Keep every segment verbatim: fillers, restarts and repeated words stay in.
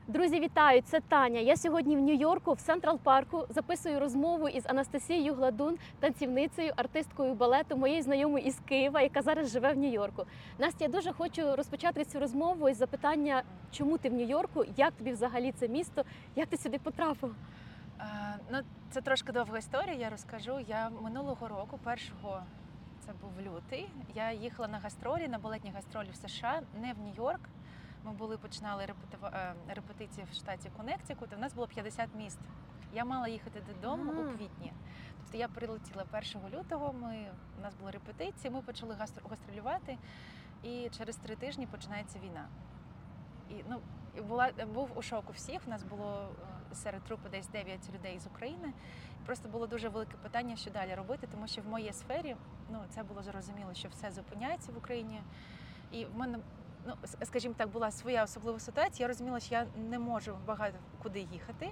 Друзі, вітаю! Це Таня. Я сьогодні в Нью-Йорку, в Централ Парку, записую розмову із Анастасією Гладун, танцівницею, артисткою балету, моєю знайомою із Києва, яка зараз живе в Нью-Йорку. Настя, я дуже хочу розпочати цю розмову із запитання, чому ти в Нью-Йорку, як тобі взагалі це місто, як ти сюди потрапила? А, ну, це трошки довга історія, я розкажу. Я минулого року, першого, це був лютий, я їхала на гастролі, на балетні гастролі в США, не в Нью-Йорк. Ми були, починали репетив- репетиції в штаті Коннектикут, у нас було п'ятдесят міст. Я мала їхати додому Ага. у квітні. Тобто я прилетіла першого лютого, ми, у нас були репетиції, ми почали гастр- гастролювати, і через три тижні починається війна. І, ну, і була, був у шоку всіх, у нас було е, серед трупи десь дев'ять людей з України. Просто було дуже велике питання, що далі робити, тому що в моїй сфері, ну, це було зрозуміло, що все зупиняється в Україні. І в мене, ну, скажімо так, була своя особлива ситуація. Я розуміла, що я не можу багато куди їхати.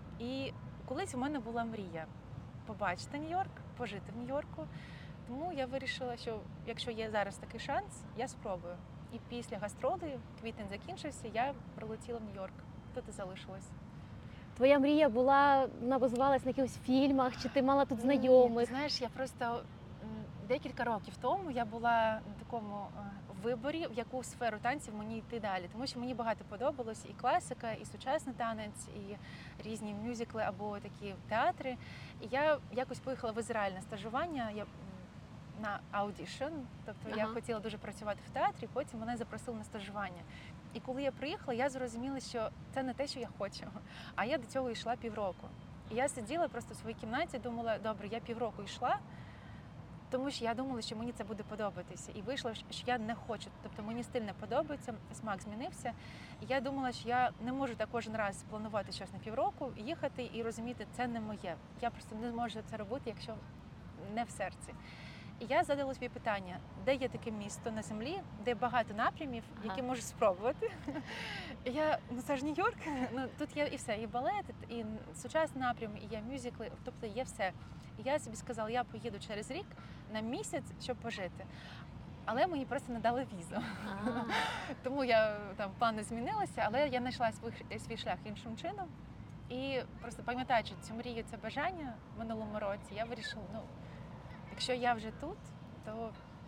І колись у мене була мрія побачити Нью-Йорк, пожити в Нью-Йорку. Тому я вирішила, що якщо є зараз такий шанс, я спробую. І після гастролей, квітень закінчився, я прилетіла в Нью-Йорк. Тут і залишилась. Твоя мрія була, вона базувалась на якихось фільмах, чи ти мала тут Ні, знайомих? ти знаєш, я просто м, декілька років тому я була на такому е, виборі, в яку сферу танців мені йти далі. Тому що мені багато подобалось і класика, і сучасний танець, і різні мюзикли або такі театри. І я якось поїхала в Ізраїль на стажування. Я м, на аудішн, тобто я Ага. хотіла дуже працювати в театрі, потім мене запросили на стажування. І коли я приїхала, я зрозуміла, що це не те, що я хочу. А я до цього йшла півроку. І я сиділа просто в своїй кімнаті, думала, добре, я півроку йшла, тому що я думала, що мені це буде подобатися. І вийшло, що я не хочу. Тобто мені стиль не подобається, смак змінився. І я думала, що я не можу так кожен раз планувати щось на півроку, їхати і розуміти, це не моє. Я просто не зможу це робити, якщо не в серці. І я задала собі питання, де є таке місто на землі, де багато напрямів, які Ага. можу спробувати. І я, ну це ж Нью-Йорк, ну тут є і все, і балет, і сучасний напрям, і є мюзикли, тобто є все. І я собі сказала, я поїду через рік на місяць, щоб пожити. Але мені просто не дали візу. А. Тому я там плани змінилися, але я знайшла свій, свій шлях іншим чином. І просто пам'ятаючи цю мрію, це бажання в минулому році, я вирішила, ну, якщо я вже тут, то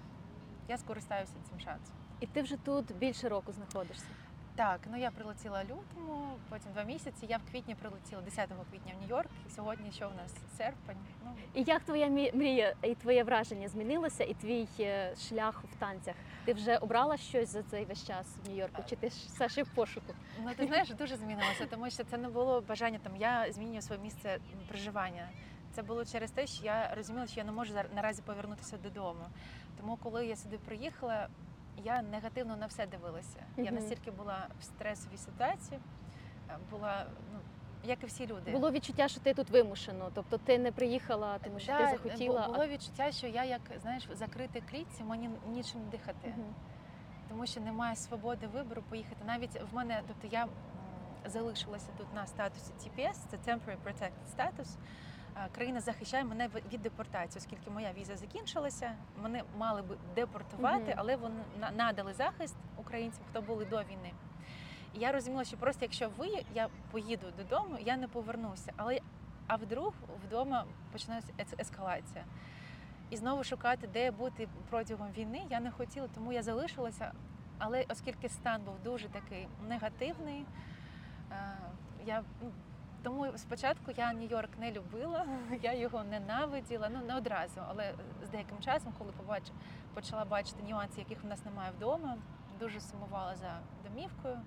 я скористаюся цим шансом. І ти вже тут більше року знаходишся. Так, ну я прилетіла лютому, потім два місяці. Я в квітні прилетіла десятого квітня в Нью-Йорк. І сьогодні що в нас серпень. Ну, І як твоя мі- мрія і твоє враження змінилося, і твій е, шлях в танцях? Ти вже обрала щось за цей весь час в Нью-Йорку, чи ти ж все ще в пошуку? ну ти знаєш, дуже змінилося, тому що це не було бажання там. Я змінюю своє місце проживання. Це було через те, що я розуміла, що я не можу зар- наразі повернутися додому. Тому, коли я сюди приїхала, я негативно на все дивилася. Я Мгм. настільки була в стресовій ситуації, е, була, ну, як і всі люди. Було відчуття, що ти тут вимушено, тобто ти не приїхала, тому що Да, ти захотіла. бу- Було відчуття, що я як, знаєш, в закритій клітці, мені нічим дихати. Мгм. Тому що немає свободи вибору поїхати. Навіть в мене, тобто я м, залишилася тут на статусі Ті Пі Ес, це Temporary Protected Status. Е, Країна захищає мене від- від депортації, оскільки моя віза закінчилася. Мене мали би депортувати, Мгм. але вони на- надали захист українцям, хто були до війни. І я розуміла, що просто якщо ви, я поїду додому, я не повернуся. Але а вдруг вдома починається ес- ескалація. І знову шукати, де бути протягом війни, я не хотіла, тому я залишилася. Але оскільки стан був дуже такий негативний, е, я, ну, тому спочатку я Нью-Йорк не любила, я його ненавиділа, ну не одразу, але з деяким часом, коли побач, почала бачити нюанси, яких в нас немає вдома, дуже сумувала за домівкою.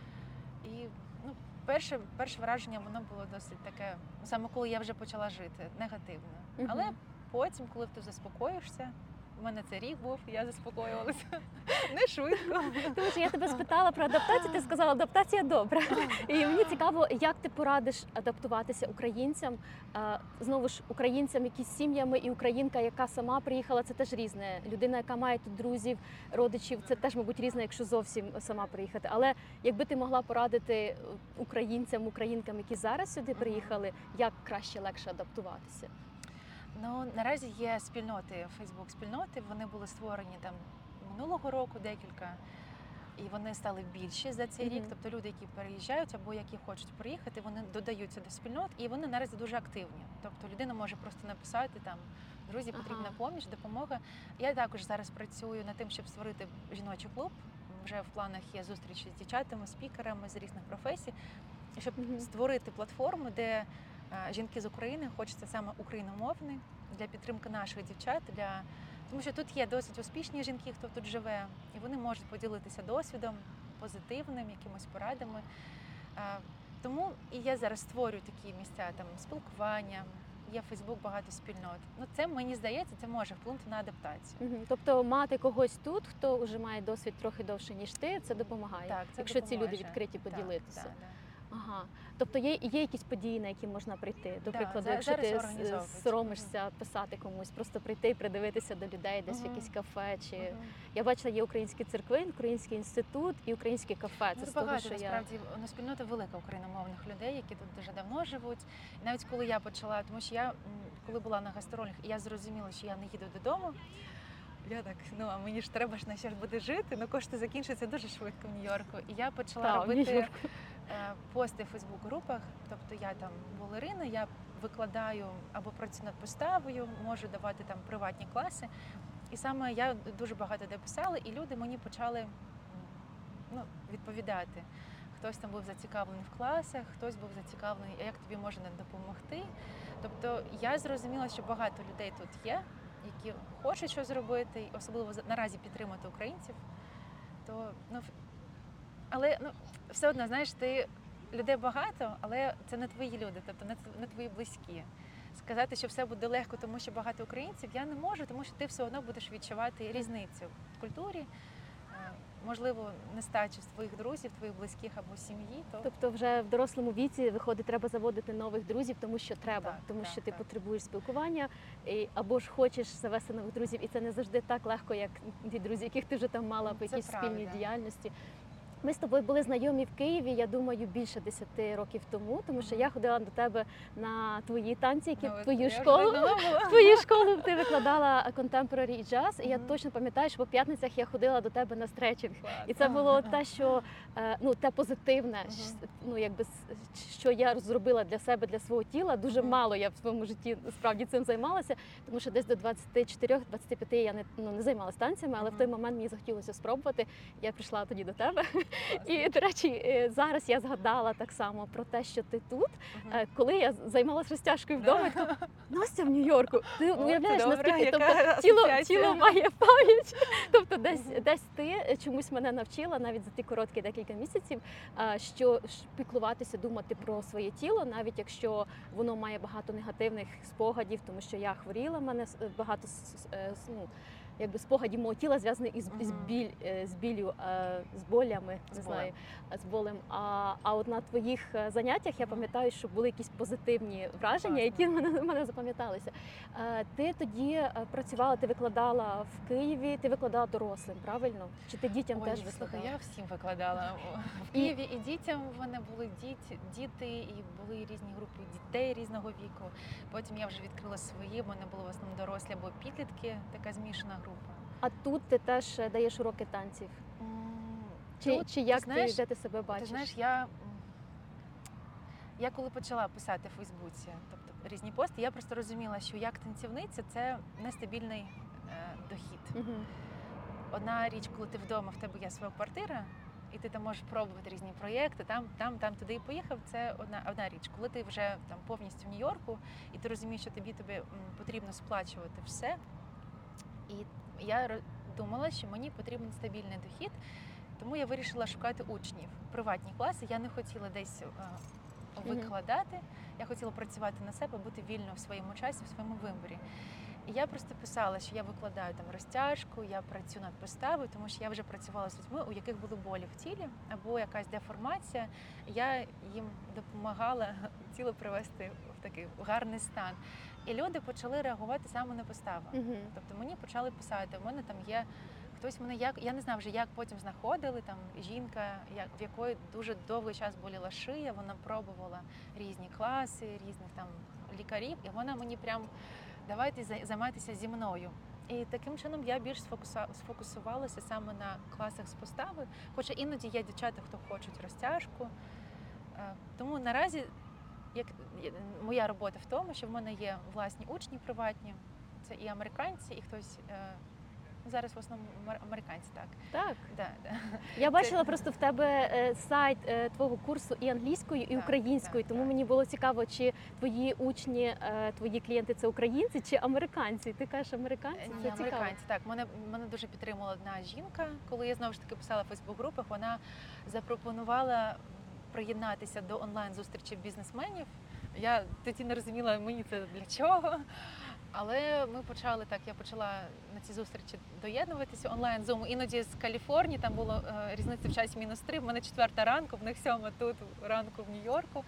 І ну, перше, перше враження воно було досить таке, саме коли я вже почала жити, негативне. Мгм. Але потім, коли ти заспокоїшся, у мене це рік був, я заспокоювалася не швидко. Тому що я тебе спитала про адаптацію, ти сказала, адаптація добра. І мені цікаво, як ти порадиш адаптуватися українцям, а, знову ж українцям, які з сім'ями, і українка, яка сама приїхала, це теж різне. Людина, яка має тут друзів, родичів, це теж, мабуть, різне, якщо зовсім сама приїхати. Але якби ти могла порадити українцям, українкам, які зараз сюди приїхали, як краще, легше адаптуватися? Ну, наразі є спільноти, Фейсбук спільноти, вони були створені там минулого року декілька. І вони стали більші за цей рік. Мгм. Тобто люди, які переїжджають або які хочуть приїхати, вони додаються до спільнот, і вони наразі дуже активні. Тобто людина може просто написати там: друзі, потрібна Ага. поміч, допомога. Я також зараз працюю над тим, щоб створити жіночий клуб. Вже в планах є зустрічі з дівчатами, спікерами з різних професій, щоб Мгм. створити платформу, де е, жінки з України, хочеться саме україномовний, для підтримки наших дівчат, для тому що тут є досить успішні жінки, хто тут живе, і вони можуть поділитися досвідом позитивним, якимось порадами. Е, Тому і я зараз створюю такі місця там спілкування. Є Фейсбук, багато спільнот. Ну це мені здається, це може вплинути на адаптацію. Мгм. Тобто мати когось тут, хто вже має досвід трохи довше, ніж ти, це допомагає. Так, це якщо ці люди допоможе. відкриті поділитися. Так, так, Ага. Тобто є, є якісь події, на які можна прийти. До Да, прикладу, за- якщо зараз ти с- організовують. соромишся писати комусь, просто прийти і придивитися до людей, десь в Мгм. якесь кафе. Чи да. Мгм. я бачила, є українські церкви, український інститут і українське кафе. Це Ну, з того, багато що я насправді ну, спільнота велика україномовних людей, які тут дуже давно живуть. І навіть коли я почала, тому що я м, коли була на гастролях, і я зрозуміла, що я не їду додому. Я так, ну а мені ж треба ж на ще ж буде жити, ну кошти закінчуються дуже швидко в Нью-Йорку. І я почала Та, в робити Нью-Йорку. е, пости в Фейсбук-групах. Тобто я там балерина, я викладаю або працюю над поставою, можу давати там приватні класи. І саме я дуже багато де писала, і люди мені почали м, ну, відповідати. Хтось там був зацікавлений в класах, хтось був зацікавлений, а як тобі можна допомогти. Тобто я зрозуміла, що багато людей тут є, які хочуть щось зробити, і особливо за- наразі підтримати українців. То, ну, ф- але ну, все одно, знаєш, ти людей багато, але це не твої люди, тобто не, тв- не твої близькі. Сказати, що все буде легко, тому що багато українців, я не можу, тому що ти все одно будеш відчувати різницю в культурі. Е, Можливо, нестачу з твоїх друзів, твоїх близьких або сім'ї. То Тобто вже в дорослому віці виходить, треба заводити нових друзів, тому що треба, Так, тому так, що ти так. потребуєш спілкування, і, або ж хочеш завести нових друзів, і це не завжди так легко, як ті друзі, яких ти вже там мала по Це якійсь спільній правда. діяльності. Ми з тобою були знайомі в Києві, я думаю, більше десяти років тому, тому що я ходила до тебе на твої танці, які Ну, в от твою я вже школу. давно була. В твою школу ти викладала contemporary і джаз, і я Мгм. точно пам'ятаю, що по п'ятницях я ходила до тебе на стретчинг. Клас. І це було те, що е, ну те позитивне, Мгм. щ- ну якби с- що я зробила для себе, для свого тіла. Дуже Мгм. мало я в своєму житті справді цим займалася, тому що десь до двадцяти чотирьох - двадцяти п'яти я не ну не займалася танцями, але в той Мгм. момент мені захотілося спробувати. Я прийшла тоді до тебе. Клас. І до речі, е, зараз я згадала так само про те, що ти тут. Мгм. Е, Коли я займалася розтяжкою Да. вдома, то Настя в Нью-Йорку. Ти О, уявляєш, це добре, наскільки яка тобто тіло, асоціація. тіло має пам'ять. Тобто, десь Мгм. десь ти чомусь мене навчила навіть за ті короткі декілька місяців, а, що ж піклуватися, думати про своє тіло, навіть якщо воно має багато негативних спогадів, тому що я хворіла, в мене с- багато с- с- е, с- ну, якби спогадів мого тіла зв'язані із, із Мгм. біль е, з біллю, е, з болями, З не болем. знаю, з болем. А, а от на твоїх е, заняттях я Мгм. пам'ятаю, що були якісь позитивні враження, які Класно. мене, мене запам'яталися. Е, Ти тоді е, працювала, ти викладала в Києві, ти викладала дорослим, правильно? Чи ти дітям Ой, теж слухай, викладала? я всім викладала. О, В І- Києві і дітям в мене були діти, діти, і були різні групи дітей різного віку. Потім я вже відкрила свої, в мене були в основному дорослі або підлітки, така змішана група. А тут ти теж е, даєш уроки танців. М, Чи, тут, чи як ти, знаєш, де ти себе бачиш? Ти знаєш, я, м, я коли почала писати в Фейсбуці, тобто різні пости, я просто розуміла, що як танцівниця це нестабільний е, дохід. Мгм. Одна річ, коли ти вдома, в тебе є своя квартира, і ти там можеш пробувати різні проєкти, там, там, там, туди і поїхав. Це одна, одна річ. Коли ти вже там повністю в Нью-Йорку, і ти розумієш, що тобі тобі м, потрібно сплачувати все. І я ро- думала, що мені потрібен стабільний дохід, тому я вирішила шукати учнів, приватні класи. Я не хотіла десь е, Мгм. викладати, я хотіла працювати на себе, бути вільно в своєму часі, в своєму виборі. І я просто писала, що я викладаю там розтяжку, я працюю над поставою, тому що я вже працювала з людьми, у яких були болі в тілі або якась деформація. Я їм допомагала тіло привести в такий гарний стан. І люди почали реагувати саме на поставу. Мгм. Тобто мені почали писати, у мене там є хтось мене як я не знав вже, як потім знаходили там жінка, як в якої дуже довгий час боліла шия. Вона пробувала різні класи, різних там лікарів, і вона мені прям давайте зай- займайтеся зі мною. І таким чином я більш сфокуса- сфокусувалася саме на класах з постави, хоча іноді є дівчата, хто хочуть розтяжку. Е, Тому наразі як є- моя робота в тому, що в мене є власні учні приватні, це і американці, і хтось е, зараз в основному амер- американці, так. Так. Да, да. Я бачила просто в тебе е, сайт е, твого курсу і англійською, і Так, українською, так, тому так. мені було цікаво, чи твої учні, е, твої клієнти це українці чи американці. Ти кажеш американці? Ні, Це цікаво. американці. Так, мене мене дуже підтримала одна жінка. Коли я знову ж таки писала в Фейсбук-групах, вона запропонувала приєднатися до онлайн-зустрічі бізнесменів. Я тоді не розуміла, мені це для чого. Але ми почали так, я почала на ці зустрічі доєднуватися онлайн зуму. Іноді з Каліфорнії, там було е, різниця в часі мінус три, в мене четверта ранку, в них сьома тут ранку в Нью-Йорку.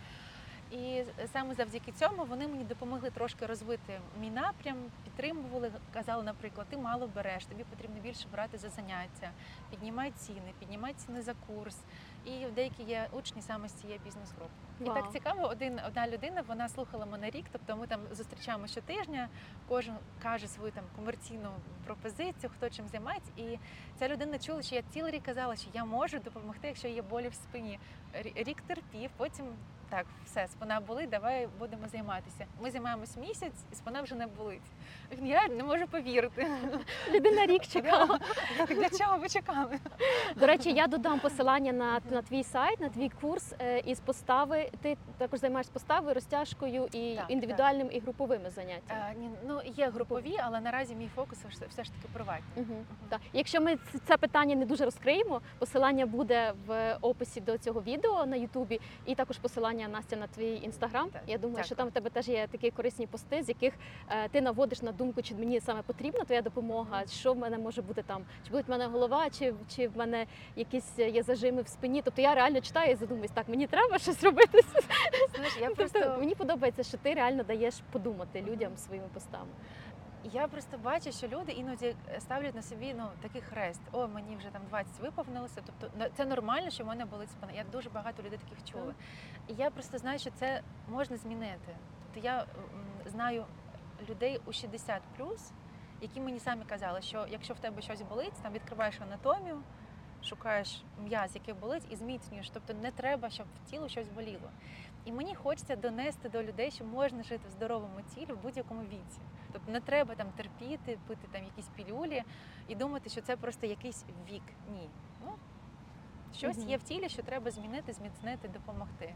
І саме завдяки цьому вони мені допомогли трошки розвити мій напрям, підтримували, казали, наприклад, ти мало береш, тобі потрібно більше брати за заняття, піднімай ціни, піднімай ціни за курс. І деякі є учні саме з цієї бізнес-групи. І Вау. так цікаво, один, одна людина, вона слухала мене рік, тобто ми там зустрічаємо щотижня, кожен каже свою там комерційну пропозицію, хто чим займається. І ця людина чула, що я цілий рік казала, що я можу допомогти, якщо є болі в спині. Рі- Рік терпів, потім так, все, спина болить, давай будемо займатися. Ми займаємось місяць, і спина вже не болить. Я не можу повірити. Людина рік чекала. Для чого ви чекали? До речі, я додам посилання на, на твій сайт, на твій курс е, із постави. Ти також займаєшся поставою, розтяжкою і Так, індивідуальними і груповими заняттями. Е, ні, ну, є групові, але наразі мій фокус все, все ж таки приватні. Угу. Так. Якщо ми ц- це питання не дуже розкриємо, посилання буде в описі до цього відео на Ютубі, і також посилання, Настя, на твій інстаграм. Так, Я думаю, дякую. що там в тебе теж є такі корисні пости, з яких е, ти наводиш на думку, чи мені саме потрібна твоя допомога, що в мене може бути там, чи болить в мене голова, чи, чи в мене якісь є зажими в спині. Тобто я реально читаю і задумуюсь, так, мені треба щось робити. Знаєш, я Тобто просто мені подобається, що ти реально даєш подумати людям своїми постами. Я просто бачу, що люди іноді ставлять на собі ну такий хрест. О, мені вже там двадцять виповнилося. Тобто ну, це нормально, що в мене болить спина. Я дуже багато людей таких чула. І я просто знаю, що це можна змінити. Тобто я м, знаю людей у шістдесят плюс, які мені самі казали, що якщо в тебе щось болить, там відкриваєш анатомію, шукаєш м'яз, який болить, і зміцнюєш. Тобто не треба, щоб в тілу щось боліло. І мені хочеться донести до людей, що можна жити в здоровому тілі в будь-якому віці. Тобто не треба там терпіти, пити там якісь пілюлі і думати, що це просто якийсь вік. Ні. Ну, щось Мгм. є в тілі, що треба змінити, зміцнити, допомогти.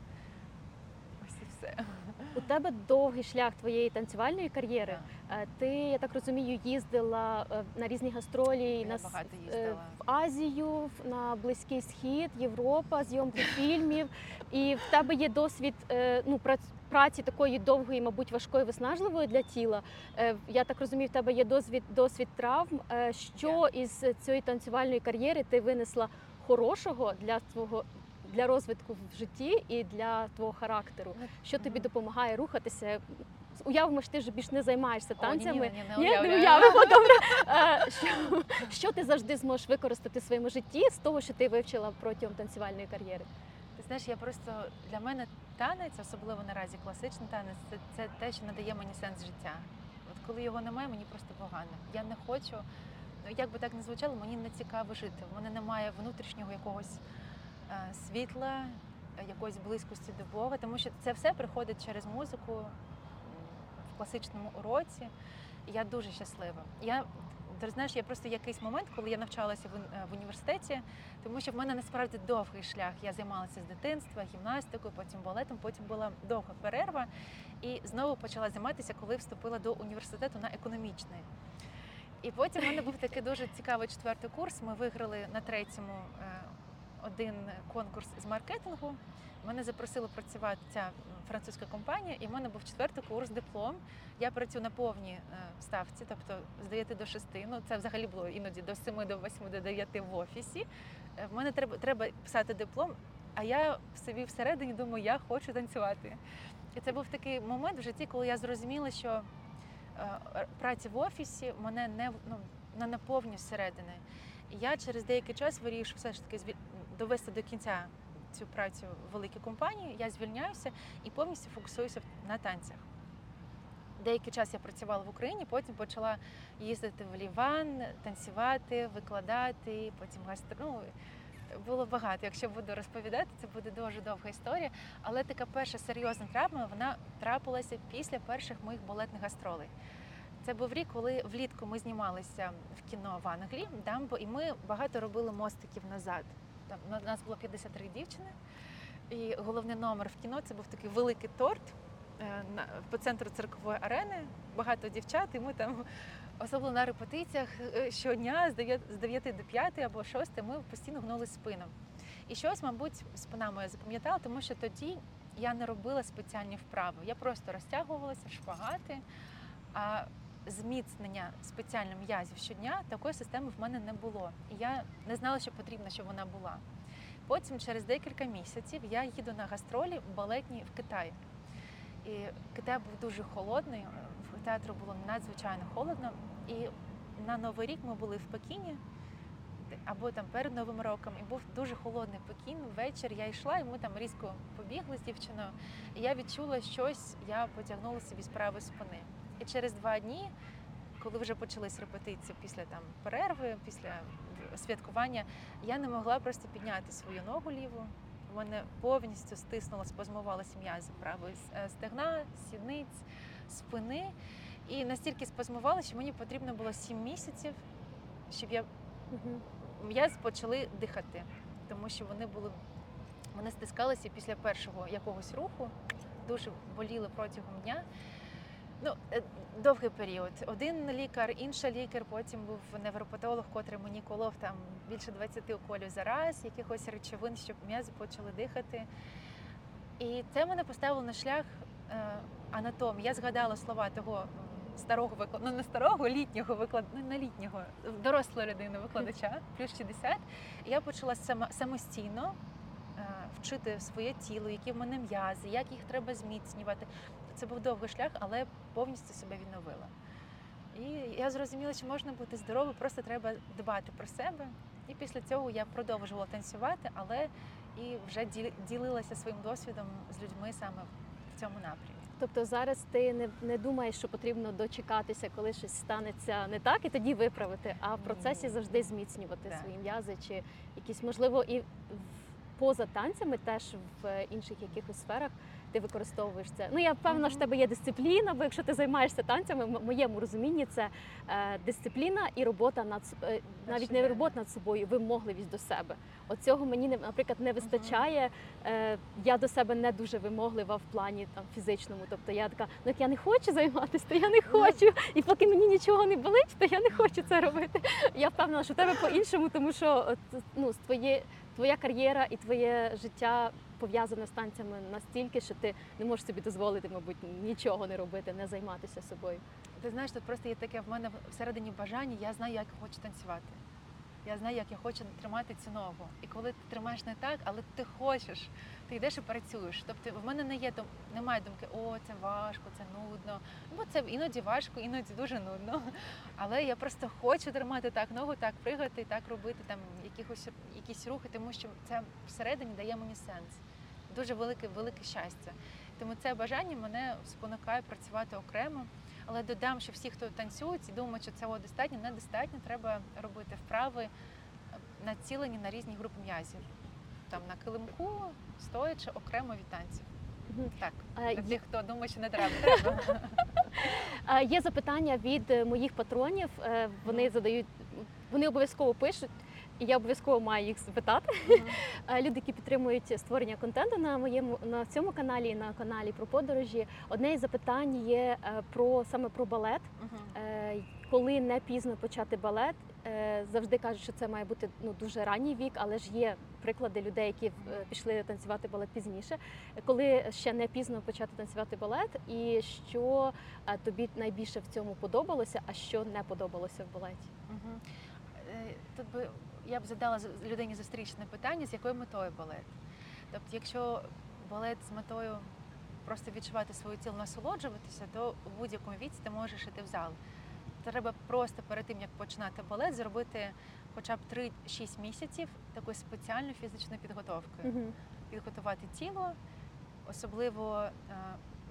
Ось і все. У тебе довгий шлях твоєї танцювальної кар'єри. Е, Ти, я так розумію, їздила е, на різні гастролі Я на с- багато е, їздила. в Азію, в- на Близький Схід, Європа, зйомки фільмів. І в тебе є досвід е, ну, прац- праці такої довгої, мабуть, важкої, виснажливої для тіла. Е, Я так розумію, в тебе є досвід, досвід травм. Е, Що із цієї танцювальної кар'єри ти винесла хорошого для твого для розвитку в житті і для твого характеру? Ну, Що тобі мгм. допомагає рухатися? Уявимо, що ти вже більш не займаєшся О, ні, ні, танцями. ні, не Ні, не уявляю. уявимо, добре. Е, Що, що ти завжди зможеш використати в своєму житті з того, що ти вивчила протягом танцювальної кар'єри? Ти знаєш, я просто для мене танець, особливо наразі класичний танець, це, це те, що надає мені сенс життя. От коли його немає, мені просто погано. Я не хочу, ну як би так не звучало, мені не цікаво жити. У мене немає внутрішнього якогось е, світла, е, якоїсь близькості до Бога, тому що це все приходить через музику м, в класичному уроці. І я дуже щаслива. Я ти знаєш, я просто якийсь момент, коли я навчалася в, ун- в університеті, тому що в мене насправді довгий шлях. Я займалася з дитинства, гімнастикою, потім балетом, потім була довга перерва. І знову почала займатися, коли вступила до університету на економічний. І потім в мене був такий дуже цікавий четвертий курс. Ми виграли на третьому е, один конкурс з маркетингу. Мене запросила працювати ця м, французька компанія, і в мене був четвертий курс, диплом. Я працюю на повній е, ставці, тобто з дев'яти до шести. Ну це взагалі було іноді до семи, до восьми, до дев'яти в офісі. Е, В мене треба, треба писати диплом, а я в собі всередині думаю, я хочу танцювати. І це був такий момент в житті, коли я зрозуміла, що е, праця в офісі мене не, ну, не наповнює зсередини. І я через деякий час вирішую все ж таки звіль- довести до кінця цю працю в великій компанії, я звільняюся і повністю фокусуюся на танцях. деякий час я працювала в Україні, потім почала їздити в Ліван, танцювати, викладати, потім гастро... ну, було багато. Якщо буду розповідати, це буде дуже довга історія. Але така перша серйозна травма, вона трапилася після перших моїх балетних гастролей. Це був рік, коли влітку ми знімалися в кіно в Англії, Дамбо, і ми багато робили мостиків назад. Там у нас було п'ятдесят три дівчини, і головний номер в кіно це був такий великий торт е, на, по центру циркової арени, багато дівчат, і ми там, особливо на репетиціях, е, щодня з дев'яти до п'яти або шостої ми постійно гнули спину. І щось, мабуть, спина моя запам'ятала, тому що тоді я не робила спеціальні вправи. Я просто розтягувалася, шпагати, а зміцнення спеціальних м'язів щодня такої системи в мене не було. І я не знала, що потрібно, щоб вона була. Потім, через декілька місяців, я їду на гастролі балетні в Китай. І Китай був дуже холодний, в театру було надзвичайно холодно. І на Новий рік ми були в Пекіні, або там перед Новим роком, і був дуже холодний Пекін. Ввечері я йшла, і ми там різко побігли з дівчиною. І я відчула щось, я потягнула собі з правої спини. І через два дні, коли вже почались репетиції після там перерви, після святкування, я не могла просто підняти свою ногу ліву. У мене повністю стиснуло, спазмувалися м'язи правої стегна, сідниць, спини. І настільки спазмувалося, що мені потрібно було сім місяців, щоб я м'язи почали дихати, тому що вони були, вони стискалися після першого якогось руху, дуже боліли протягом дня. Ну, довгий період. Один лікар, інший лікар, потім був невропатолог, котрий мені колов там більше двадцяти уколів за раз, якихось речовин, щоб м'язи почали дихати. І це мене поставило на шлях е, анатомії. Я згадала слова того старого викладача, ну не старого, літнього викладача, ну не літнього, дорослої людини викладача, плюс шістдесят. І я почала сама, самостійно е, вчити своє тіло, які в мене м'язи, як їх треба зміцнювати. Це був довгий шлях, але повністю себе відновила. І я зрозуміла, що можна бути здоровою, просто треба дбати про себе. І після цього я продовжувала танцювати, але і вже ділилася своїм досвідом з людьми саме в цьому напрямі. Тобто зараз ти не, не думаєш, що потрібно дочекатися, коли щось станеться не так, і тоді виправити, а в процесі завжди зміцнювати Так. свої м'язи, чи якісь, можливо, і в- поза танцями теж в інших якихось сферах ти використовуєш це. Ну, я впевнена, що в тебе є дисципліна, бо якщо ти займаєшся танцями, в моєму розумінні це е, дисципліна і робота над с- е, навіть не Перший робота над собою, вимогливість до себе. От цього мені, не- наприклад, не вистачає. Е, я до себе не дуже вимоглива в плані там фізичному. Тобто я така, ну як я не хочу займатися, то я не хочу. І поки мені нічого не болить, то я не хочу це робити. Я впевнена, що в тебе по-іншому, тому що от, ну, з твоє, твоя кар'єра і твоє життя пов'язане з танцями настільки, що ти не можеш собі дозволити, мабуть, нічого не робити, не займатися собою. Ти знаєш, тут просто є таке в мене всередині бажання, я знаю, як я хочу танцювати. Я знаю, як я хочу тримати цю ногу. І коли ти тримаєш не так, але ти хочеш, ти йдеш і працюєш. Тобто в мене не є дум- немає думки, о, це важко, це нудно. Бо це іноді важко, іноді дуже нудно. Але я просто хочу тримати так ногу, так пригати, так робити там якихось якісь рухи, тому що це всередині дає мені сенс. Дуже велике, велике щастя. Тому це бажання мене спонукає працювати окремо. Але додам, що всі, хто танцюють і думають, що цього достатньо, недостатньо, треба робити вправи, націлені на різні групи м'язів. Там на килимку, стоячи окремо від танців. Мгм. Так, Е, для є- тих, хто думає, що не треба. Треба. Е, Є запитання від е, моїх патронів. Е, Вони задають, вони обов'язково пишуть, і я обов'язково маю їх запитати. Е, Люди, які підтримують створення контенту на моєму на цьому каналі, і на каналі про подорожі. Одне із запитань є е, про саме про балет. Мгм. Е, Коли не пізно почати балет, е, завжди кажуть, що це має бути ну дуже ранній вік, але ж є приклади людей, які е, пішли танцювати балет пізніше. Коли ще не пізно почати танцювати балет, і що е, тобі найбільше в цьому подобалося, а що не подобалося в балеті? Мгм. Е, Тут би я б задала з- людині зустрічне питання, з якою метою балет. Тобто, якщо балет з метою просто відчувати своє тіло, насолоджуватися, то у будь-якому віці ти можеш йти в зал. Треба просто перед тим, як починати балет, зробити хоча б три-шість місяців такої спеціальної фізичної підготовки. Підготувати тіло, особливо е,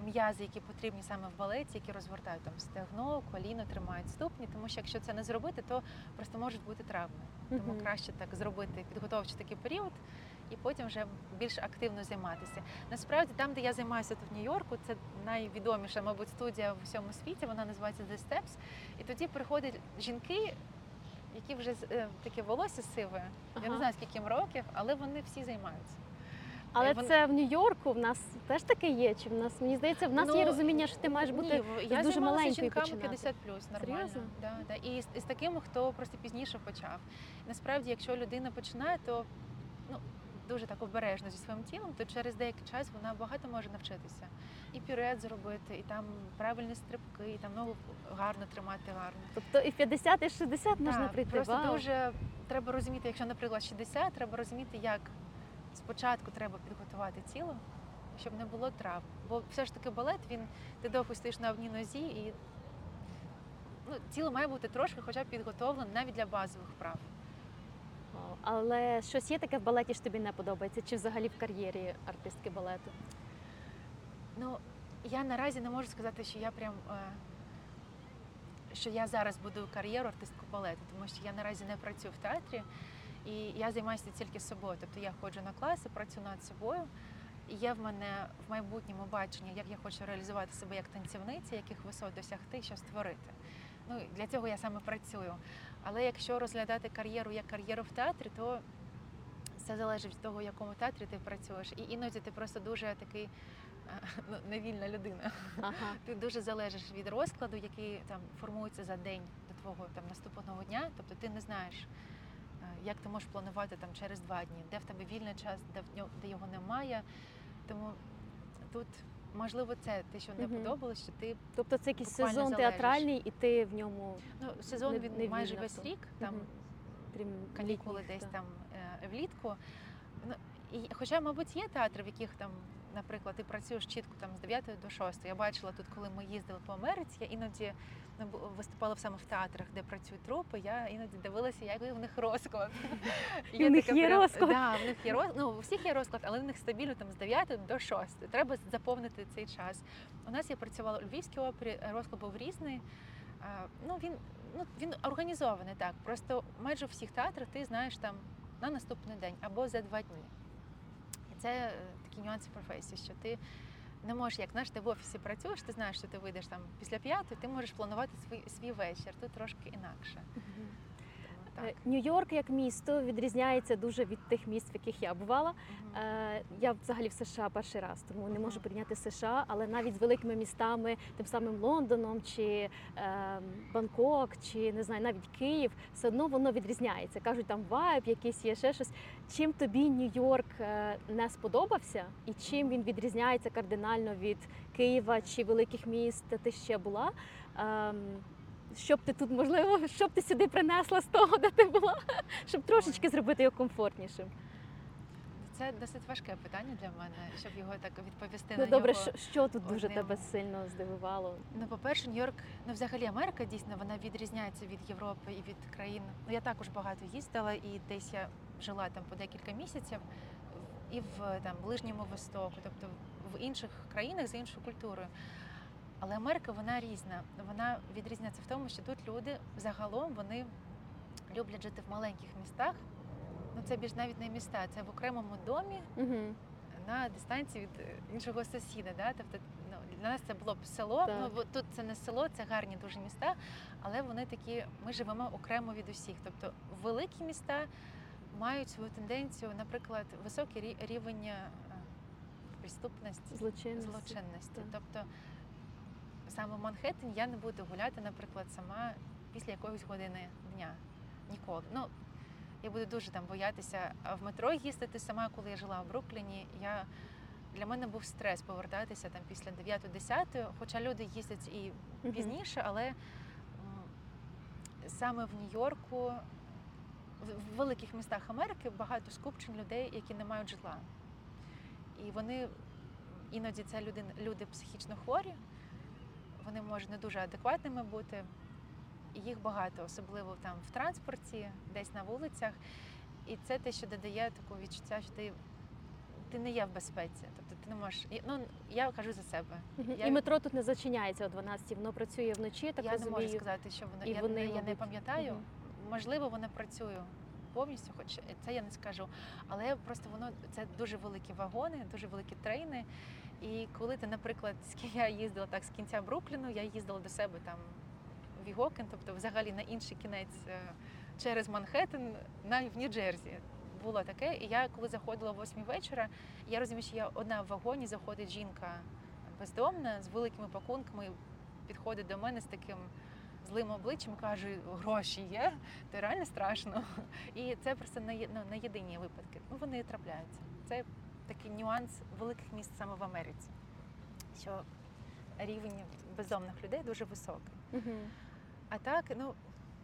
м'язи, які потрібні саме в балеті, які розгортають там стегно, коліно, тримають ступні, тому що якщо це не зробити, то просто можуть бути травми. Тому Мгм. краще так зробити підготовчий такий період і потім вже більш активно займатися. Насправді, там, де я займаюся тут в Нью-Йорку, це найвідоміша, мабуть, студія в усьому світі, вона називається The Steps. І тоді приходять жінки, які вже з- е, таке волосся сиве, я Ага. не знаю, скільки їм років, але вони всі займаються. Але Вон- це в Нью-Йорку в нас теж таке є? Чи в нас, мені здається, в нас Ну, є розуміння, що ти маєш Ні, бути в- я дуже займалася маленькою жінками починати. п'ятдесят плюс, нормально. Серйозно? Да, да. І з, і з такими, хто просто пізніше почав. Насправді, якщо людина починає, то ну, дуже так обережно зі своїм тілом, то через деякий час вона багато може навчитися. І пюрет зробити, і там правильні стрибки, і там ногу гарно тримати гарно. Тобто і в п'ятдесят, і в шістдесят можна Так, прийти. Просто Вау. дуже треба розуміти, якщо, наприклад, шістдесят, треба розуміти, як спочатку треба підготувати тіло, щоб не було травм. Бо все ж таки балет, він ти довго стоїш на одній нозі, і ну, тіло має бути трошки хоча б підготовлене навіть для базових вправ. Вау. Але щось є таке в балеті, що тобі не подобається? Чи взагалі в кар'єрі артистки балету? Ну, я наразі не можу сказати, що я прям е, що я зараз будую кар'єру артистку балету, тому що я наразі не працюю в театрі, і я займаюся тільки собою. Тобто я ходжу на класи, працюю над собою. І є в мене в майбутньому бачення, як я хочу реалізувати себе як танцівниця, яких висот досягти, що створити. Ну, для цього я саме працюю. Але якщо розглядати кар'єру як кар'єру в театрі, то все залежить від того, в якому театрі ти працюєш. І іноді ти просто дуже такий е, ну, невільна людина. Ага. Ти дуже залежиш від розкладу, який там формується за день до твого там наступного дня. Тобто ти не знаєш, е, як ти можеш планувати там через два дні, де в тебе вільний час, де в ньо- де його немає. Тому тут можливо це те, що не Мгм. подобалось, що ти Тобто це якийсь Буквально сезон залежиш. театральний, і ти в ньому ну сезон Не- він не майже вільна весь то. рік, там Мгм. крім канікули літніх, десь так. там е, влітку. Ну, і, хоча, мабуть, є театри, в яких там, наприклад, ти працюєш чітко там з дев'ятої до шостої. Я бачила тут, коли ми їздили по Америці, я іноді ну, бу- виступала саме в театрах, де працюють трупи. Я іноді дивилася, як в них розклад. І в них таке є прям- розклад? Да, в них є розклад. Ну, у всіх є розклад, але в них стабільно там з дев'ятої до шостої. Треба заповнити цей час. У нас я працювала у Львівській опері, розклад був різний. А, Ну, він, ну, він організований так. Просто майже у всіх театрах ти знаєш там на наступний день або за два дні. І це е, такі нюанси професії, що ти не можеш, як знаєш, ти в офісі працюєш, ти знаєш, що ти вийдеш там після п'ятої, ти можеш планувати свій, свій вечір. Тут трошки інакше. Мгм. Тому Е, так. Нью-Йорк як місто відрізняється дуже від тих міст, в яких я бувала. Мгм. Е, Я взагалі в США перший раз, тому не можу Мгм. порівняти США, але навіть з великими містами, тим самим Лондоном, чи е, Бангкок, чи не знаю, навіть Київ, все одно воно відрізняється. Кажуть, там вайб, якийсь є ще щось. Чим тобі Нью-Йорк е, не сподобався, і чим він відрізняється кардинально від Києва чи великих міст, де ти ще була? Ем, Що б ти тут, можливо, що б ти сюди принесла з того, де ти була, щоб трошечки зробити його комфортнішим? Це досить важке питання для мене, щоб його так відповісти Ну на добре, нього. що, що тут дуже одним. тебе сильно здивувало? Ну, по-перше, Нью-Йорк, ну взагалі Америка дійсно вона відрізняється від Європи і від країн. Ну я також багато їздила, і десь я жила там по декілька місяців і в там Ближньому Востоку, тобто в інших країнах з іншою культурою. Але Америка вона різна. Вона відрізняється в тому, що тут люди загалом вони люблять жити в маленьких містах. Ну це більш навіть не міста, це в окремому домі Угу. на дистанції від е, іншого сусіда. Да? Тобто, ну, для нас це було б село. Так. Ну, бо тут це не село, це гарні дуже міста, але вони такі, ми живемо окремо від усіх. Тобто великі міста мають свою тенденцію, наприклад, високий рі- рівень е, преступності, Злочинності. злочинності. Так. Тобто саме в Манхеттені я не буду гуляти, наприклад, сама після якоїсь години дня. Ніколи. Ну, я буду дуже там боятися. А в метро їздити сама, коли я жила в Брукліні, я... для мене був стрес повертатися там після дев'ятої-десятої, хоча люди їздять і Мгм. пізніше, але м, саме в Нью-Йорку, в- в великих містах Америки багато скупчень людей, які не мають житла. І вони, іноді це люди, люди психічно хворі, вони можуть не дуже адекватними бути. І їх багато, особливо там в транспорті, десь на вулицях. І це те, що додає такого відчуття, що ти, ти не є в безпеці. Тобто ти не можеш. І, ну, я кажу за себе. Мгм. Я- І метро тут не зачиняється о дванадцятій, воно працює вночі, я так я не розумію. можу сказати, що воно. І Я, вони, не, я не мабуть, пам'ятаю. мгм. Можливо, воно працює повністю, хоч це я не скажу. Але просто воно це дуже великі вагони, дуже великі трейни. І коли ти, наприклад, з ки- я їздила так з кінця Брукліну, я їздила до себе там в Вігокен, тобто взагалі на інший кінець е, через Манхеттен, навіть в Нью-Джерсі. Було таке, і я коли заходила о восьмій вечора, я розумію, що я одна в вагоні, заходить жінка бездомна з великими пакунками, підходить до мене з таким злим обличчям, каже, гроші є, то реально страшно. І це просто не, є- ну, не єдині випадки. Ну, вони трапляються. Це такий нюанс великих міст саме в Америці, що рівень бездомних людей дуже високий. Мгм. А так, ну,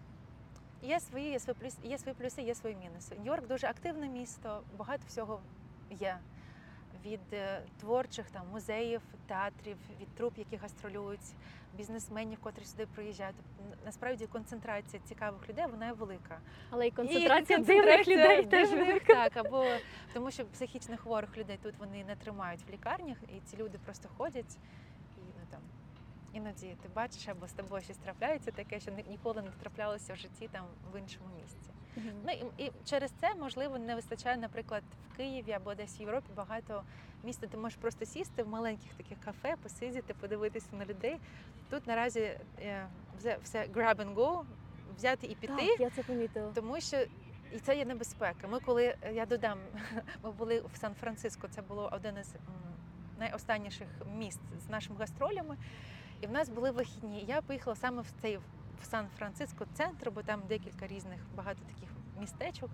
є свої, є свої плюси, є свої плюси, є свої мінуси. Нью-Йорк дуже активне місто, багато всього є. Від е, творчих там музеїв, театрів, від труп, які гастролюють, бізнесменів, котрі сюди приїжджають. Н- Насправді концентрація цікавих людей вона є велика. Але і І концентрація дивних концентрація людей теж дивних, велика. Так, або тому що психічно хворих людей тут вони не тримають в лікарнях, і ці люди просто ходять і ну там іноді ти бачиш, або з тобою щось трапляється таке, що ні- ніколи не траплялося в житті там в іншому місці. Мгм. Ну і, і через це можливо не вистачає, наприклад, в Києві або десь в Європі багато місць, де ти можеш просто сісти в маленьких таких кафе, посидіти, подивитися на людей. Тут наразі е, все, все grab and go, взяти і піти. Так, я це помітила. Тому що і це є небезпека. Ми коли я додам, ми були в Сан-Франциско, це було один із м, найостанніших міст з нашими гастролями. І в нас були вихідні. Я поїхала саме в цей в Сан-Франциско центр, бо там декілька різних багато таких містечок.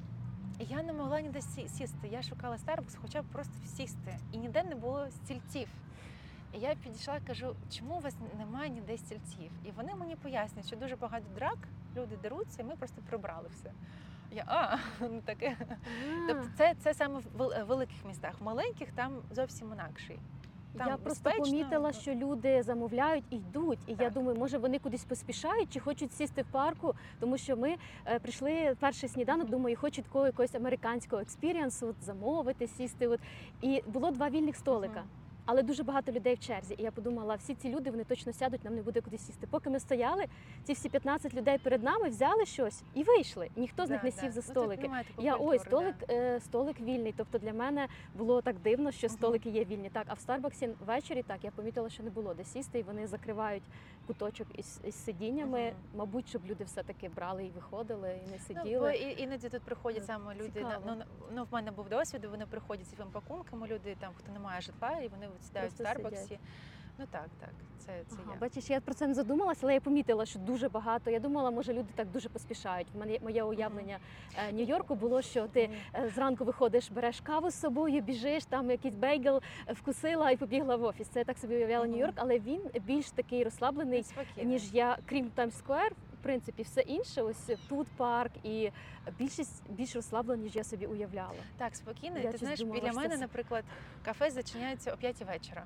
І я не могла ніде сі- сісти. Я шукала Starbucks, хоча б просто сісти. І ніде не було стільців. І я підійшла, кажу, чому у вас немає ніде стільців? І вони мені пояснюють, що дуже багато драк, люди деруться, і ми просто прибрали все. Я, а, ну таке. Тобто це, це саме в вел- великих містах. В маленьких там зовсім інакший. Там Я просто безпечно. помітила, що люди замовляють і йдуть. І я Так. думаю, може вони кудись поспішають чи хочуть сісти в парку, тому що ми е, прийшли перший сніданок, Мгм. думаю, хочуть такого якогось американського експірієнсу, от, замовити, сісти. От. І було два вільних столика. Мгм. Але дуже багато людей в черзі. І я подумала, всі ці люди вони точно сядуть, нам не буде куди сісти. Поки ми стояли, ці всі п'ятнадцять людей перед нами взяли щось і вийшли. Ніхто з них Да, не да. сів за Ну, тут столики. немає такої Я ой, культури, столик, да. е, столик вільний. Тобто для мене було так дивно, що Мгм. столики є вільні. Так, а в Старбаксі ввечері так я помітила, що не було де сісти, і вони закривають куточок із, із сидіннями. Мгм. Мабуть, щоб люди все-таки брали і виходили, і не Ну, бо сиділи. і- іноді тут приходять Е, саме люди. цікаво. Ну, ну, в мене був досвід, вони приходять зі своїми пакунками, люди там, хто не має житла, і вони от сідають в Просто Старбаксі. сидять. Ну так, так, це, це Ага, я. бачиш, я про це не задумалася, але я помітила, що дуже багато. Я думала, може люди так дуже поспішають. В мене моє уявлення е, Нью-Йорку було, що ти Мгм. е, зранку виходиш, береш каву з собою, біжиш, там якийсь бейгл е, вкусила і побігла в офіс. Це я так собі уявляла Мгм. Нью-Йорк, але він більш такий розслаблений, Спокійно. ніж я, крім Таймс-сквер. В принципі, все інше, ось тут парк, і більшість більш розслаблено, ніж я собі уявляла. Так, спокійно. Я І ти щось знаєш, думала, біля що мене, це- наприклад, кафе зачиняється о п'ятій вечора.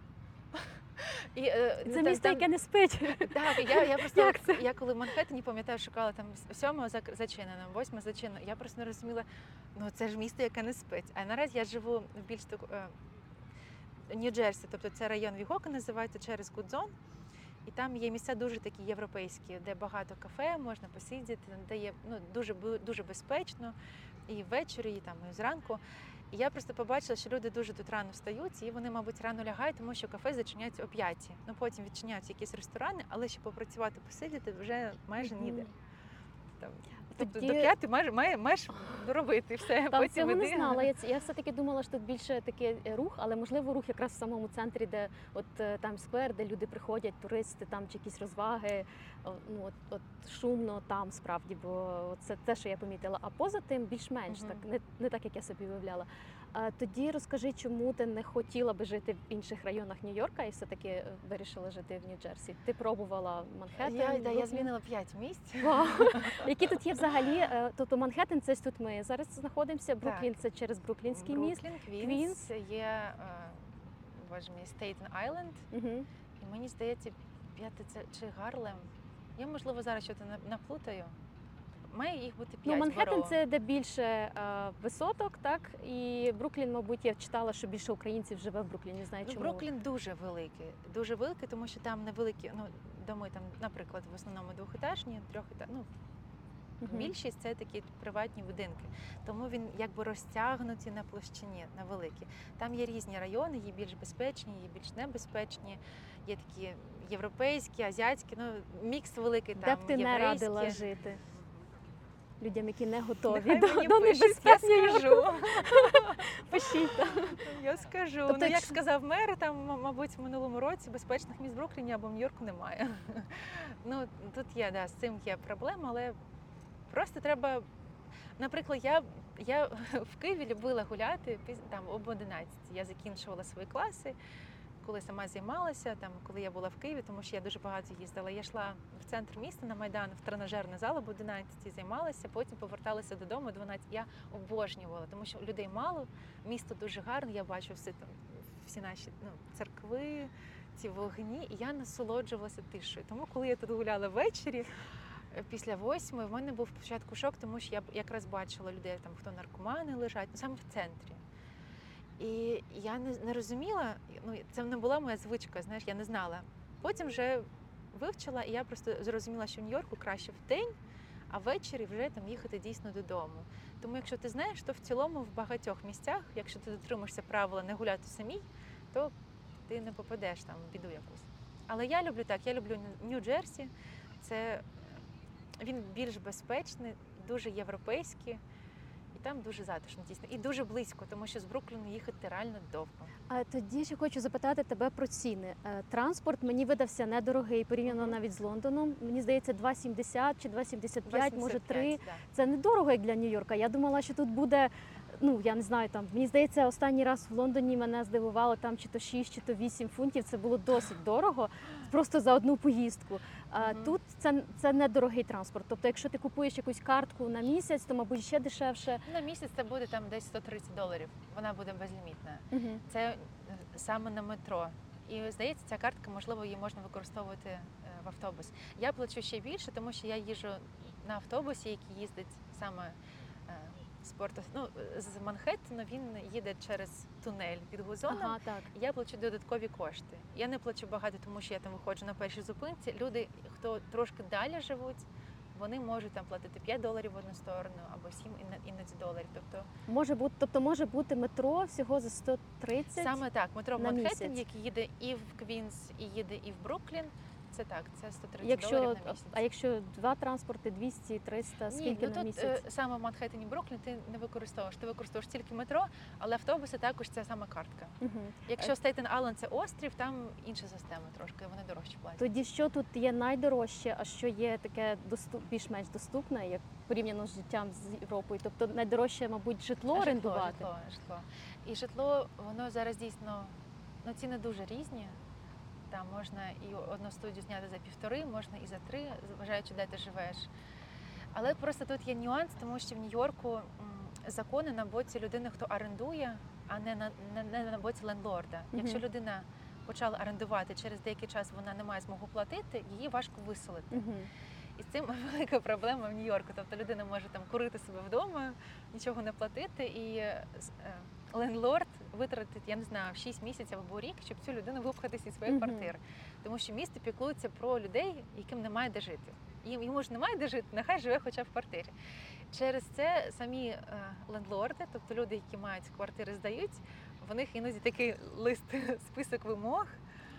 І, е, Це там- місто, там- яке не спить. Так, я, я просто Як це? я коли в Манхеттені, пам'ятаю, шукала там с- сьомого зак- зачинено, восьме зачинено. Я просто не розуміла, ну це ж місто, яке не спить. А наразі я живу в більш таку е, Нью-Джерсі, тобто це район Вігока називається через Гудзон. І там є місця дуже такі європейські, де багато кафе, можна посидіти, де є ну, дуже, бу- дуже безпечно і ввечері, і там і зранку. І я просто побачила, що люди дуже тут рано встають, і вони, мабуть, рано лягають, тому що кафе зачиняються о п'ятій. Ну потім відчиняються якісь ресторани, але щоб попрацювати, посидіти вже майже ніде. Мгм. Там, тобто Тоді- до п'яти маєш, маєш, маєш доробити все. Та потім цього не іди. знала. Я, ц- я все-таки думала, що тут більше такий е, рух, але можливо рух якраз в самому центрі, де от Таймс-сквер, де люди приходять, туристи, там чи якісь розваги. О, ну от, от шумно там справді, бо це те, що я помітила. А поза тим більш-менш Мгм. так, не, не так, як я собі уявляла. А тоді розкажи, чому ти не хотіла би жити в інших районах Нью-Йорка і все-таки е, вирішила жити в Нью-Джерсі? Ти пробувала Манхеттен? Я, да, я Бруклін? змінила п'ять місць. Вау! Які тут є взагалі? е, Тобто Манхеттен це тут ми зараз знаходимося. Бруклін це через Бруклінський міст. Бруклін, Квінс. Квінс, є, е, боже мій, Стейтен Айленд. Угу. І мені здається, п'яте це чи Гарлем. Я, можливо, зараз щось на- наплутаю. має їх бути Ну, п'ять. Манхеттен – це де більше е, висоток, так? І Бруклін, мабуть, я читала, що більше українців живе в Брукліні. Не знаю, Ну, чому. Бруклін дуже великий, дуже великий, тому що там невеликі, ну, доми там, наприклад, в основному двохетажні, трьохетажні, ну, Мгм. більшість це такі приватні будинки. Тому він якби розтягнуті на площині, на великі. Там є різні райони, є більш безпечні, є більш небезпечні, є такі європейські, азіатські, ну, мікс великий там, Де б ти не єврейські. радила жити? Людям, які не готові Нехай до, мені до пишуть, небезпеки. я скажу. Пишіть. так. Я скажу. Тобто, ну, як якщо- сказав мер, там, м- мабуть, в минулому році безпечних місць в Брукліні або в Нью-Йорку немає. ну, тут є, да, з цим є проблема, але просто треба. Наприклад, я, я в Києві любила гуляти піз- там об одинадцятій. Я закінчувала свої класи, коли сама займалася, там, коли я була в Києві, тому що я дуже багато їздила. Я йшла в центр міста на Майдан, в тренажерний зал об одинадцятій, займалася, потім поверталася додому о дванадцятій. Я обожнювала, тому що людей мало, місто дуже гарне, я бачу всі, там, всі наші ну, церкви, ці вогні, і я насолоджувалася тишею. Тому коли я тут гуляла ввечері, е, після восьмої, в мене був спочатку шок, тому що я б якраз бачила людей, там, хто наркомани лежать, ну, саме в центрі. І я не, не розуміла, ну це не була моя звичка, знаєш, я не знала. Потім вже вивчила, і я просто зрозуміла, що в Нью-Йорку краще в день, а ввечері вже там їхати дійсно додому. Тому якщо ти знаєш, то в цілому в багатьох місцях, якщо ти дотримуєшся правила не гуляти самій, то ти не попадеш там в біду якусь. Але я люблю так, я люблю Нью-Джерсі. Це він більш безпечний, дуже європейський. І там дуже затишно, дійсно. І дуже близько, тому що з Брукліну їхати реально довго. А тоді ще хочу запитати тебе про ціни. Е, Транспорт мені видався недорогий порівняно Мгм. навіть з Лондоном. Мені здається, два сімдесят чи два сімдесят п'ять, може три. вісімдесят п'ять, да. Це недорого, як для Нью-Йорка. Я думала, що тут буде, ну я не знаю, там мені здається, останній раз в Лондоні мене здивувало там чи то шість, чи то вісім фунтів. Це було досить дорого, просто за одну поїздку. А Мгм. тут це, це недорогий транспорт. Тобто, якщо ти купуєш якусь картку на місяць, то мабуть ще дешевше. На місяць це буде там десь сто тридцять доларів. Вона буде безлімітна. Угу. Це е, саме на метро. І здається, ця картка, можливо, її можна використовувати е, в автобус. Я плачу ще більше, тому що я їжджу на автобусі, який їздить саме е, з порту. Ну, з Манхеттена він їде через тунель під Гудзоном. Ага, так. Я плачу додаткові кошти. Я не плачу багато, тому що я там виходжу на першій зупинці. Люди, хто трошки далі живуть, вони можуть там платити п'ять доларів в одну сторону або сім іно- іноді доларів. Тобто Може бути, тобто може бути метро всього за сто тридцять. саме так, метро на Манхеттен, місяць. який їде і в Квінс, і їде і в Бруклін. Це так, це сто тридцять Якщо, доларів на місяць. а якщо два транспорти, двісті, триста, Ні, скільки ну на тут місяць? е, саме в Манхеттені і Бруклін ти не використовуєш. Ти використовуєш тільки метро, але автобуси також це саме картка. Угу. Якщо Стейтен Айленд це острів, там інша система трошки, вони дорожче платять. Тоді що тут є найдорожче, а що є таке доступ, більш-менш доступне, як порівняно з життям з Європою? Тобто найдорожче, мабуть, житло Житло, орендувати. Житло, житло. І житло, воно зараз дійсно, ну ціни дуже різні. Там можна і одну студію зняти за півтори, можна і за три, зважаючи, де ти живеш. Але просто тут є нюанс, тому що в Нью-Йорку м, закони на боці людини, хто орендує, а не на, не, не на боці лендлорда. Мгм. Якщо людина почала орендувати, через деякий час вона не має змогу платити, її важко виселити. Угу. І з цим велика проблема в Нью-Йорку. Тобто людина може там курити себе вдома, нічого не платити, і е, с- е, лендлорд витратить, я не знаю, шість місяців або рік, щоб цю людину випхати зі своєї Мгм. квартири. Тому що місто піклується про людей, яким немає де жити. Їм йому ж немає де жити, нехай живе хоча б в квартирі. Через це самі е, лендлорди, тобто люди, які мають квартири, здають, в них іноді такий лист, список вимог,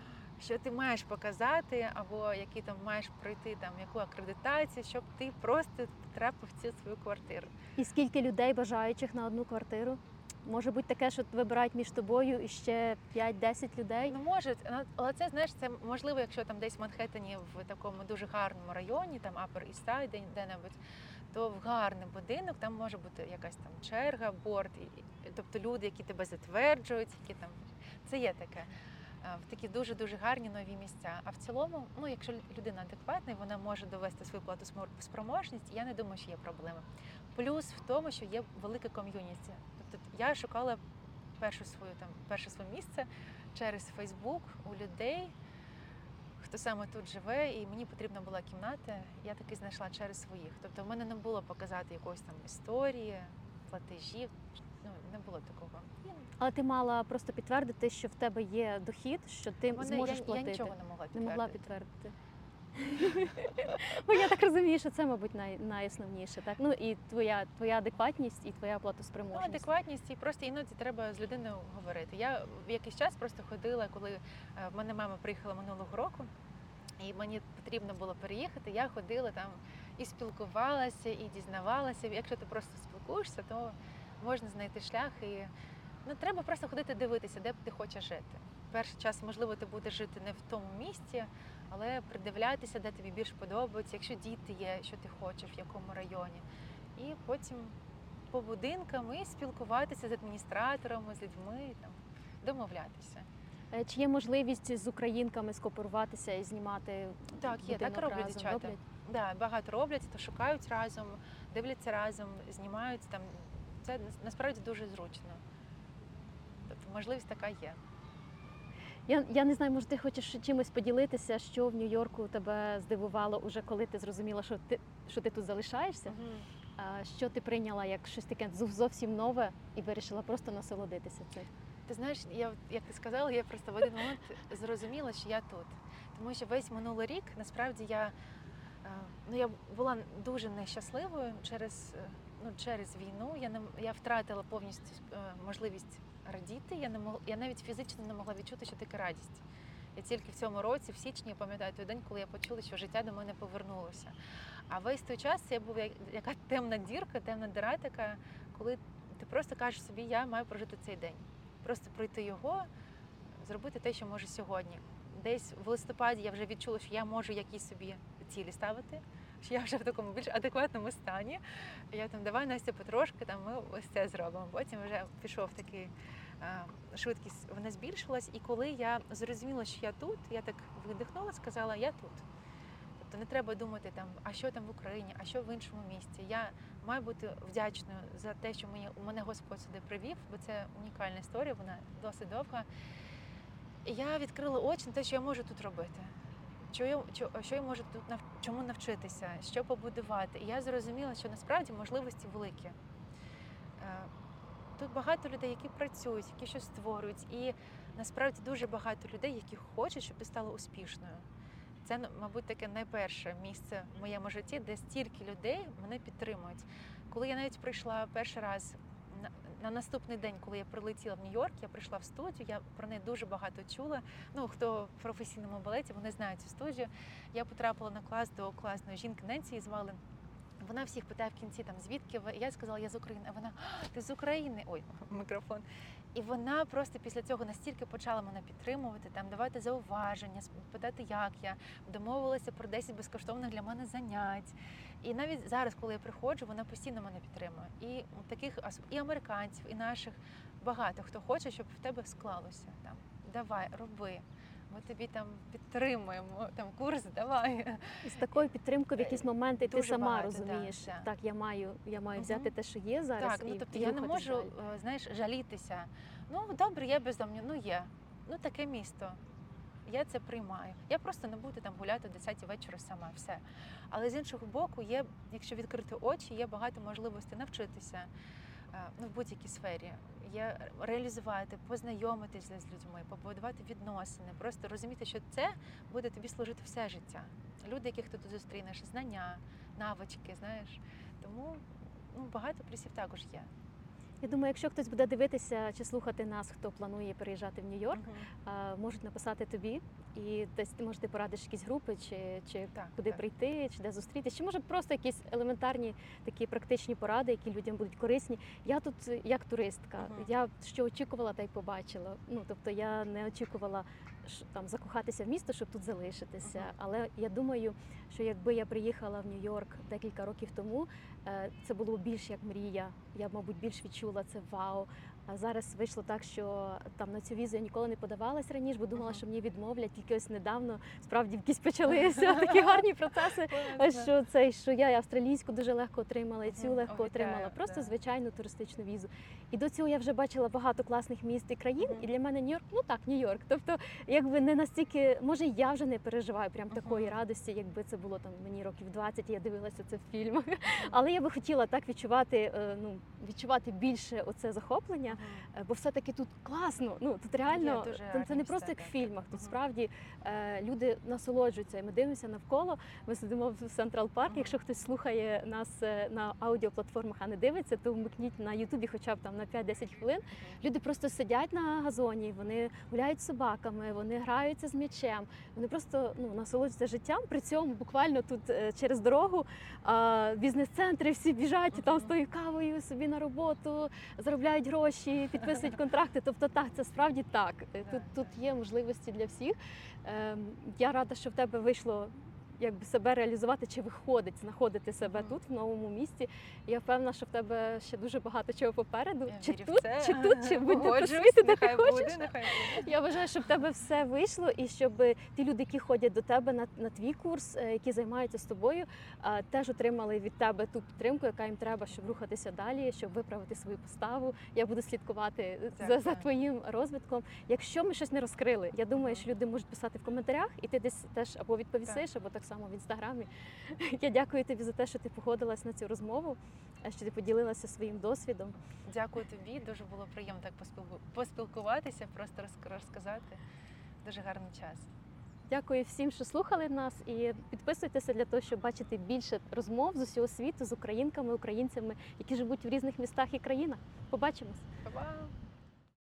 що ти маєш показати, або які там маєш пройти там яку акредитацію, щоб ти просто потрапив в цю свою квартиру. І скільки людей бажаючих на одну квартиру? Може бути таке, що вибирають між тобою і ще п'ять-десять людей? Ну може, ну, але це знаєш, це можливо, якщо там десь в Манхеттені в такому дуже гарному районі, там Upper East Side, де- де-небудь, то в гарний будинок там може бути якась там черга, борт, і, і- тобто люди, які тебе затверджують, які там це є таке. А, в такі дуже дуже гарні нові місця. А в цілому, ну якщо людина адекватна, і вона може довести свою плату спроможність, я не думаю, що є проблеми. Плюс в тому, що є велике ком'юніті. Тобто я шукала першу свою там перше своє місце через Фейсбук у людей. хто саме тут живе, і мені потрібна була кімната. Я таки знайшла через своїх. Тобто в мене не було показати якоїсь там історії, платежів. Ну, не було такого. І Але ти мала просто підтвердити, що в тебе є дохід, що ти в мене- зможеш я, платити. я нічого не могла Не підтвердити. могла підтвердити. Бо я так розумію, що це, мабуть, най, найосновніше. Так? Ну і твоя, твоя адекватність і твоя Ну, платоспроможність. адекватність і просто іноді треба з людиною говорити. Я в якийсь час просто ходила, коли е, в мене мама приїхала минулого року, і мені потрібно було переїхати. Я ходила там і спілкувалася, і дізнавалася. Якщо ти просто спілкуєшся, то можна знайти шлях. І ну, треба просто ходити дивитися, де б ти хочеш жити. Перший час, можливо, ти будеш жити не в тому місці, але придивлятися, де тобі більш подобається, якщо діти є, що ти хочеш, в якому районі. І потім по будинкам і спілкуватися з адміністраторами, з людьми, там, домовлятися. Е, Чи є можливість з українками скооперуватися і знімати Так, є, так будинок і роблять разом? дівчата. Роблять? Да, багато роблять, то шукають разом, дивляться разом, знімають там. Це насправді дуже зручно. Тобто можливість така є. Я, я не знаю, може ти хочеш чимось поділитися, що в Нью-Йорку тебе здивувало уже, коли ти зрозуміла, що ти, що ти тут залишаєшся? А що ти прийняла як щось таке зов- зовсім нове і вирішила просто насолодитися цим? Ти знаєш, я от, як ти сказала, я просто в один момент зрозуміла, що я тут. Тому що весь минулий рік насправді я, е, ну, я була дуже нещасливою через, е, ну, через війну. Я не м- я втратила повністю е, можливість радіти. Я не мог, я навіть фізично не могла відчути, що таке радість. Я тільки в цьому році, в січні, я пам'ятаю той день, коли я почула, що життя до мене повернулося. А весь той час я була як, яка темна дірка, темна дира така, коли ти просто кажеш собі, я маю прожити цей день. Просто пройти його, зробити те, що можу сьогодні. Десь в листопаді я вже відчула, що я можу якісь собі цілі ставити, що я вже в такому більш адекватному стані. Я там, давай, Настя, потрошки, там, ми ось це зробимо. Потім вже пішов такий, е, швидкість, вона збільшилась. І коли я зрозуміла, що я тут, я так видихнула, сказала, я тут. Тобто не треба думати, там, а що там в Україні, а що в іншому місті. Я маю бути вдячною за те, що мені, мене Господь сюди привів, бо це унікальна історія, вона досить довга. І я відкрила очі на те, що я можу тут робити. Що я, що, що я можу тут нав, чому навчитися, що побудувати. І я зрозуміла, що насправді можливості великі. Е, Тут багато людей, які працюють, які щось створюють. І насправді дуже багато людей, які хочуть, щоб ти стала успішною. Це, мабуть, таке найперше місце в моєму житті, де стільки людей мене підтримують. Коли я навіть прийшла перший раз на, на наступний день, коли я прилетіла в Нью-Йорк, я прийшла в студію, я про неї дуже багато чула. Ну, хто в професійному балеті, вони знають цю студію. Я потрапила на клас до класної жінки, Ненсі її звали. Вона всіх питає в кінці, там, звідки ви? Я сказала, я з України. А вона, «А, ти з України? Ой, мікрофон. І вона просто після цього настільки почала мене підтримувати, там, давати зауваження, питати, як я, домовилася про десять безкоштовних для мене занять. І навіть зараз, коли я приходжу, вона постійно мене підтримує. І таких і американців, і наших багато хто хоче, щоб в тебе склалося. Там, давай, роби. Ми тобі там підтримуємо, там курс давай. І з такою підтримкою в якісь моменти ти Дуже сама багато, розумієш, да, да. так, я маю, я маю Мгм. взяти те, що є зараз. Так, ну і, тобто і я не рухатись можу, далі. е, знаєш, жалітися. Ну добре, я бездомні, ну є. Ну таке місто. Я це приймаю. Я просто не буду там гуляти о десятій вечора сама, все. Але з іншого боку, є, якщо відкрити очі, є багато можливостей навчитися, е, ну, в будь-якій сфері. Є реалізувати, познайомитися з людьми, побудувати відносини, просто розуміти, що це буде тобі служити все життя. Люди, яких ти тут зустрінеш, знання, навички, знаєш. Тому ну, багато плюсів також є. Я думаю, якщо хтось буде дивитися чи слухати нас, хто планує переїжджати в Нью-Йорк, Мгм. а, можуть написати тобі, і десь ти може ти порадиш якісь групи, чи, чи Так, куди так. прийти, чи де зустрітися, чи може просто якісь елементарні такі практичні поради, які людям будуть корисні. Я тут е, як туристка, Мгм. я що очікувала, та й побачила. Ну тобто я не очікувала ш- там закохатися в місто, щоб тут залишитися. Мгм. Але я думаю, що якби я приїхала в Нью-Йорк декілька років тому, е, це було б більш як мрія. Я б, мабуть, більш відчула це вау. А зараз вийшло так, що там на цю візу я ніколи не подавалась раніше, бо думала, Мгм. що мені відмовлять. Тільки ось недавно справді якісь почалися такі гарні процеси. Що цей, що я і австралійську дуже легко отримала, і цю Мгм. легко О, вітаю, отримала. Просто да. звичайну туристичну візу. І до цього я вже бачила багато класних міст і країн. Мгм. І для мене Нью-Йорк, ну так, Нью-Йорк. Тобто, якби не настільки, може, я вже не переживаю прям такої Мгм. радості, якби це було там мені років двадцять, і я дивилася це в фільмах. Але я би хотіла так відчувати, е, ну відчувати більше оце захоплення. Мгм. Е, Бо все-таки тут класно. Ну тут реально дуже це, гарні це не просто як міста, в так. фільмах. Тут Мгм. справді е, люди насолоджуються. І ми дивимося навколо. Ми сидимо в Централ Парк. Мгм. Якщо хтось слухає нас е, на аудіоплатформах, а не дивиться, то вмикніть на Ютубі, хоча б там на п'ять-десять хвилин. Люди просто сидять на газоні, вони гуляють з собаками, вони граються з м'ячем. Вони просто ну насолоджуються життям. При цьому буквально тут е, через дорогу а, бізнес-центри всі біжать і там Мгм. з тою кавою собі на роботу, заробляють гроші, підписують контракти. Тобто так, це справді так. Е, Тут, тут є можливості для всіх. Ем, Я рада, що в тебе вийшло якби себе реалізувати чи виходить, знаходити себе Мгм. тут, в новому місті. Я впевнена, що в тебе ще дуже багато чого попереду. Я Чи вірю в тут, це. чи тут, чи будь-де по Погоджуюсь, світу, де ти нехай хочеш. буде, нехай буде. Я вважаю, що в тебе все вийшло, і щоб ті люди, які ходять до тебе на, на твій курс, е, які займаються з тобою, е, теж отримали від тебе ту підтримку, яка їм треба, щоб рухатися далі, щоб виправити свою поставу. Я буду слідкувати за, за Дякую. твоїм розвитком. Якщо ми щось не розкрили, я думаю, що люди можуть писати в коментарях, і ти десь теж або відповісиш, або так само в інстаграмі. Я дякую тобі за те, що ти погодилась на цю розмову, е, що ти поділилася своїм досвідом. Дякую тобі. Дуже було приємно так поспілку- поспілкуватися, просто розк- розказати. Дуже гарний час. Дякую всім, що слухали нас, і підписуйтеся для того, щоб бачити більше розмов з усього світу з українками, українцями, які живуть в різних містах і країнах. Побачимось! Па-па!